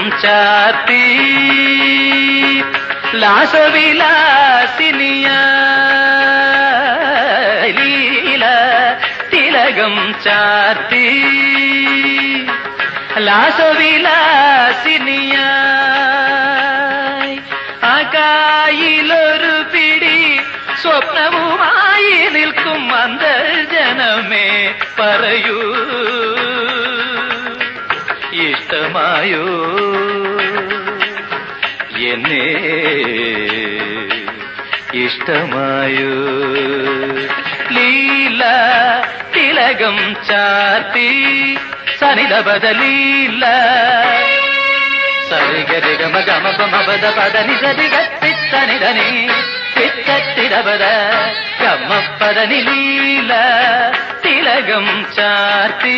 ചാർത്തി ലാസവിലാസിനിയ ലീല തിലകം ചാർത്തി ലാസവിലാസിനിയ ആകായിലൊരു പിടി സ്വപ്നവുമായി നിൽക്കും അന്തർജനമേ പറയൂ ഇഷ്ടമായോ എന്നെ ഇഷ്ടമായോ ലീല തിലകം ചാർത്തി സനിത ബദലീല സരിഗരി ഗമ ഗമ പമ പദ പദ നിധ ദിഗത്തിത്തനിധനി തിത്തത്തിരപദ ഗമ പദ നിലീല തിലകം ചാർത്തി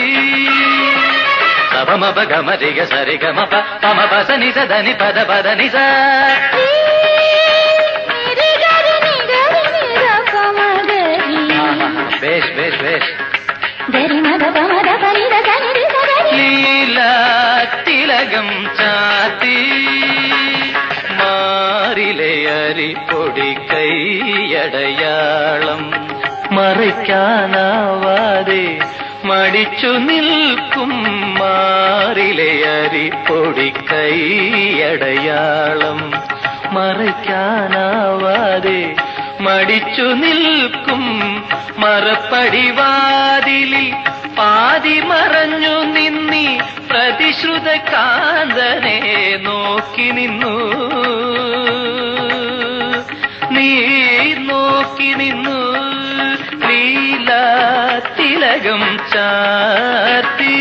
സപമപ ഗമ ദിഗ സരി ഗമ പമ പസ നിധ ധനി പദ പദ നിധ ബേഷ് ബേഷ് ബേഷ് ലീല തിലകം ചാർത്തി മാറിലെ അരിപ്പൊടി കൈയടയാളം മറയ്ക്കാനാവാതെ മടിച്ചു നിൽക്കും മാറിലെ അരിപ്പൊടി കൈയടയാളം മറയ്ക്കാനാവാതെ മടിച്ചു നിൽക്കും മറപ്പടിവാതിലിൽ പാതി മറഞ്ഞു നിന്നി പ്രതിശ്രുത കാന്തനെ നോക്കി നിന്നു നീ നോക്കി നിന്നു ലീല തിലകം ചാർത്തി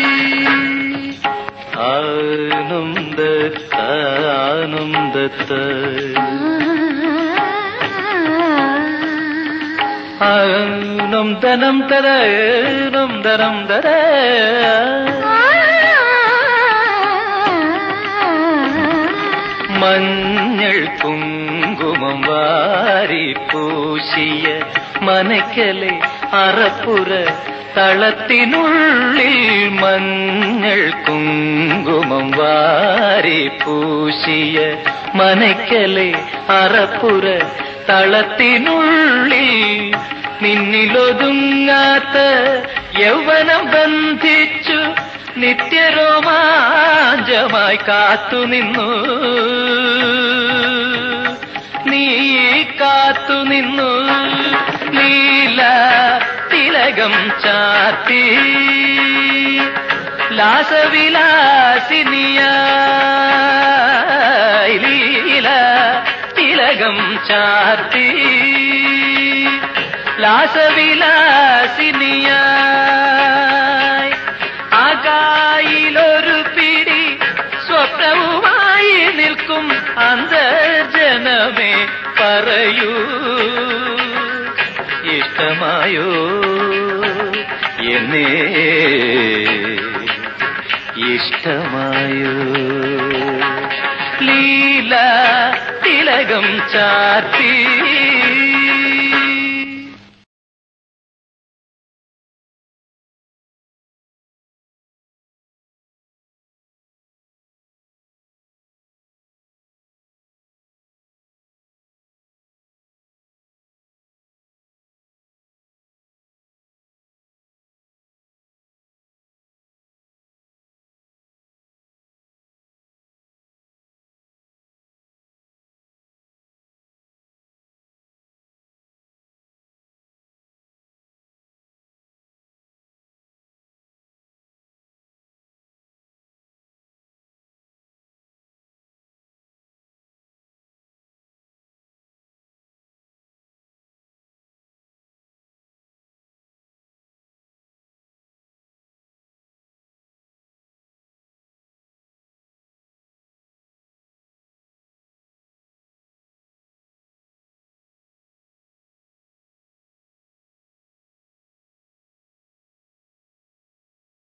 ആനും ദത്ത ആനം ധനം തരം ധരം ധര മഞ്ഞൾ കുങ്കുമം വാരി പൂശിയ മനക്കലെ അറപ്പുര തളത്തിനുള്ളിൽ മഞ്ഞൾ കുങ്കുമം വാരി പൂശിയ മനക്കലെ അറപ്പുര തളത്തിനുള്ളിൽ നിന്നിലൊതുങ്ങാത്ത യൗവനം ബന്ധിച്ചു നിത്യരോമാഞ്ചമായി കാത്തുനിന്നു നീ കാത്തുനിന്നു ലീല തിലകം ചാർത്തി ലാസവിലാസിനിയ ലീല തിലകം ചാർത്തി ലാസവിലാസിനിയ ആകായിലൊരു പിടി സ്വപ്നവുമായി നിൽക്കും അന്തർജനമേ പറയൂ ഇഷ്ടമായോ എന്നെ ഇഷ്ടമായോ ലീല തിലകം ചാർത്തി